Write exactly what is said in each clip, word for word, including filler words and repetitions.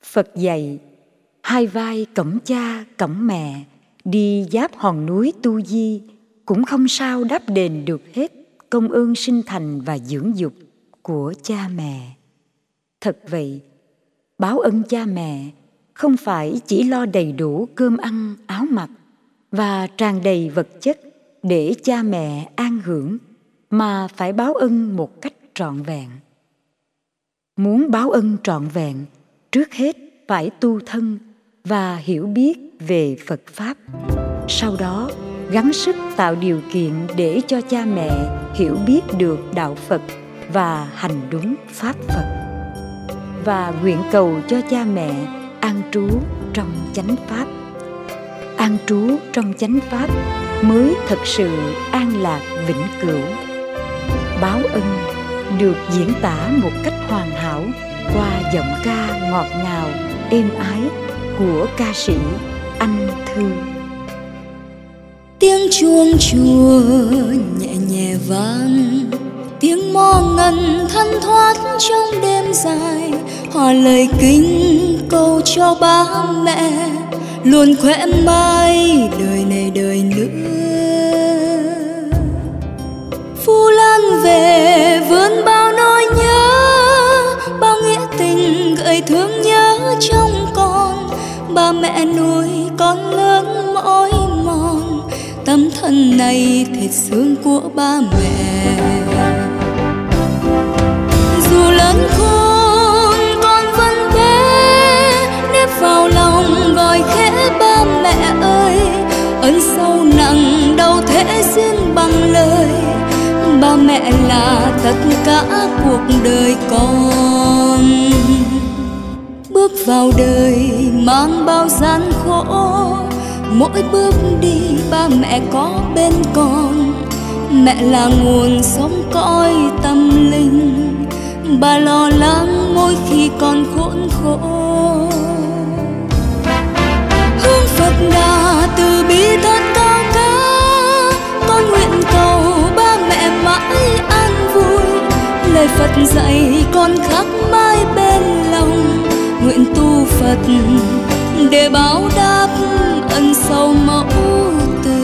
Phật dạy, hai vai cõng cha cõng mẹ, đi giáp hòn núi Tu Di, cũng không sao đáp đền được hết công ơn sinh thành và dưỡng dục của cha mẹ. Thật vậy, báo ân cha mẹ không phải chỉ lo đầy đủ cơm ăn, áo mặc và tràn đầy vật chất để cha mẹ an hưởng, mà phải báo ân một cách trọn vẹn. Muốn báo ân trọn vẹn, trước hết phải tu thân và hiểu biết về Phật Pháp. Sau đó, gắng sức tạo điều kiện để cho cha mẹ hiểu biết được đạo Phật và hành đúng Pháp Phật. Và nguyện cầu cho cha mẹ an trú trong chánh Pháp. An trú trong chánh Pháp mới thật sự an lạc vĩnh cửu. Báo ân được diễn tả một cách hoàn hảo qua giọng ca ngọt ngào, êm ái của ca sĩ Anh Thư. Tiếng chuông chùa nhẹ nhẹ vang, tiếng mõ ngân thanh thoát trong đêm dài, hòa lời kính cầu cho ba mẹ luôn khỏe mãi đời này đời nữa. Phù Lan về vươn bao nỗi nhớ, bao nghĩa tình gợi thương nhớ trong con. Ba mẹ nuôi con lớn mỏi mòn, tâm thân này thịt xương của ba mẹ. Dù lớn khôn con vẫn bé, nếp vào lòng gọi khẽ ba mẹ ơi. Ơn sâu nặng đâu thể diễn bằng lời, ba mẹ là tất cả cuộc đời con. Bước vào đời mang bao gian khổ, mỗi bước đi ba mẹ có bên con. Mẹ là nguồn sống cõi tâm linh, bà lo lắng mỗi khi con khốn khổ. Hướng Phật Đà từ bi thật cao cả, con nguyện cầu ba mẹ mãi an vui. Lời Phật dạy con khắc mãi bên lòng, nguyện tu Phật để báo đáp ân sâu mẫu từ.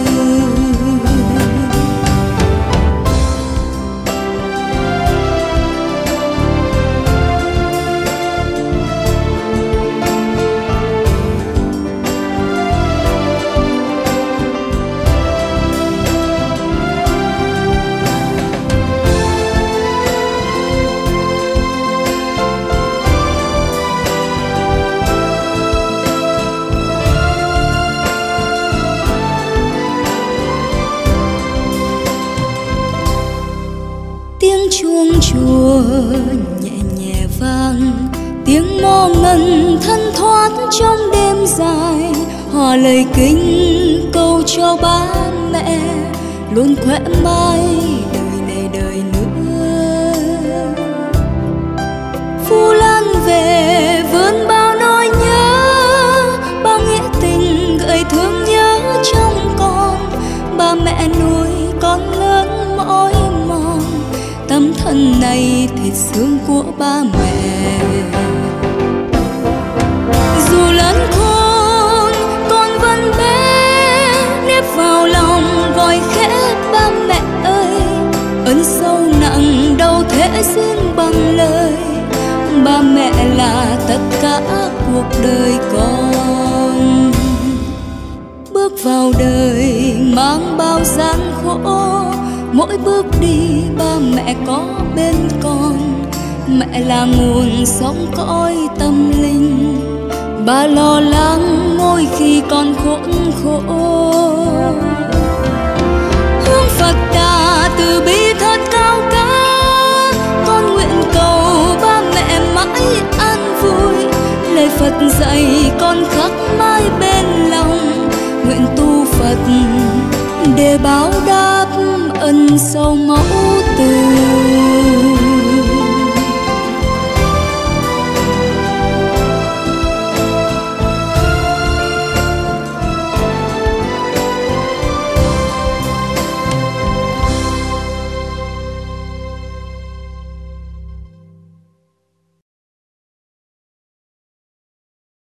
Chùa nhẹ nhẹ vang, tiếng mõ ngân thanh thoát trong đêm dài, hòa lời kính cầu cho ba mẹ luôn khỏe mãi đời này đời nữa. Phù Lan về vươn bao nỗi nhớ, bao nghĩa tình gợi thương nhớ trong con. Ba mẹ nuôi con lớn mỏi mòn, tâm thân này thịt xương của ba mẹ. Dù lớn khôn con vẫn bé, nếp vào lòng gọi khẽ ba mẹ ơi. Ơn sâu nặng đâu thể diễn bằng lời, ba mẹ là tất cả cuộc đời con. Bước vào đời mang bao gian khổ, mỗi bước đi ba mẹ có bên con. Mẹ là nguồn sống cõi tâm linh, bà lo lắng mỗi khi con khốn khổ. Hướng Phật Đà từ bi thật cao cả, con nguyện cầu ba mẹ mãi an vui. Lời Phật dạy con khắc mãi bên lòng, nguyện tu Phật để báo đáp ân sâu mẫu từ.